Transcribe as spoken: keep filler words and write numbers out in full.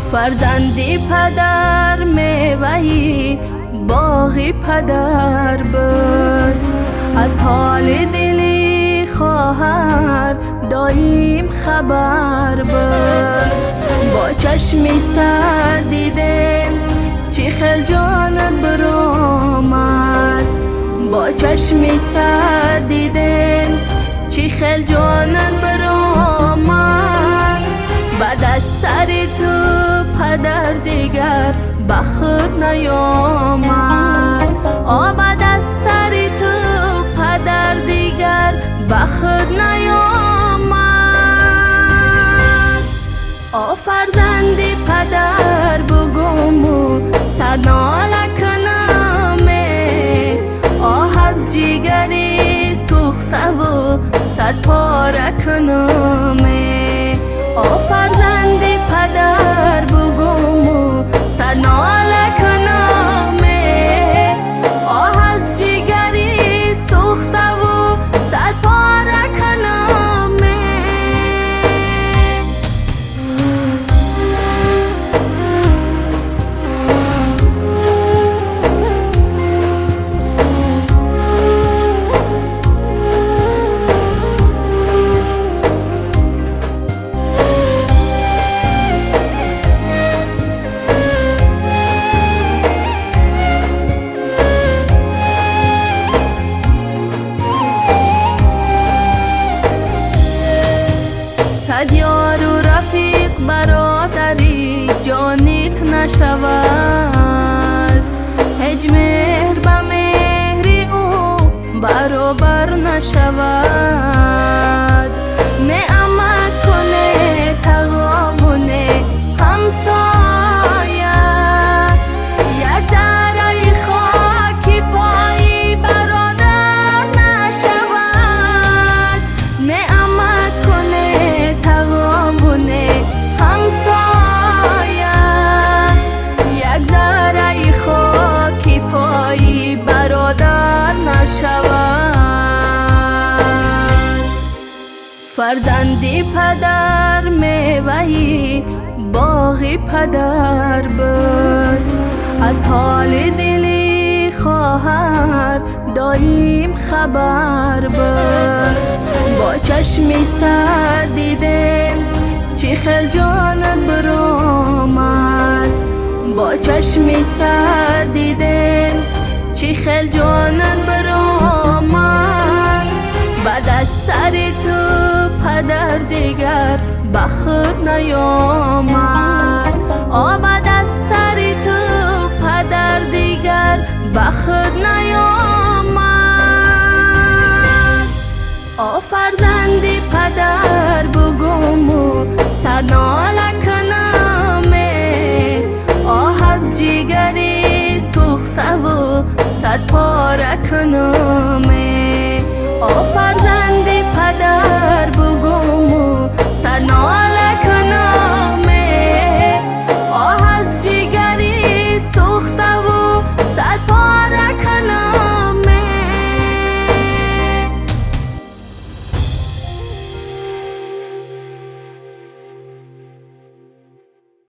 فرزندی پدر میوهی باغی پدر بود. از حال دلی خواهر دایم خبر بود. با چشمی سر دیدم چی خیل جانت برآمد. با چشمی سر دیدم چی خیل جانت برآمد. بعد از سر تو پدر دیگر به خود نیامد. آ بعد از سر تو پدر دیگر به خود نیامد. آ فرزندی پدر بگومو سناله کنمه. آه از جیگری سوخته و صد پاره کنمه. آ فرزندی پدر بگومو سناله کنمه. آه از جیگری سوخته و صد پاره کنمه. صد یار و رفیق برادری جانیت نشود. هیچ مهر به مهری او برابر نشود. نعمت کنه تغابونه همسایه. یک ذره خاکی پایی برادر نشود. نعمت کنه تغابونه همسایه. یک ذره خاکی پایی برادر نشود. فرزندی پدر میوهی باغی پدر بود. از حال دلی خواهر دایم خبر بود. با چشمی سر دیدم چی خیل جانت برآمد. با چشمی سر دیدم چی خیل جانت برآمد. بعد از سر تو پدر دیگر به خود نیامد.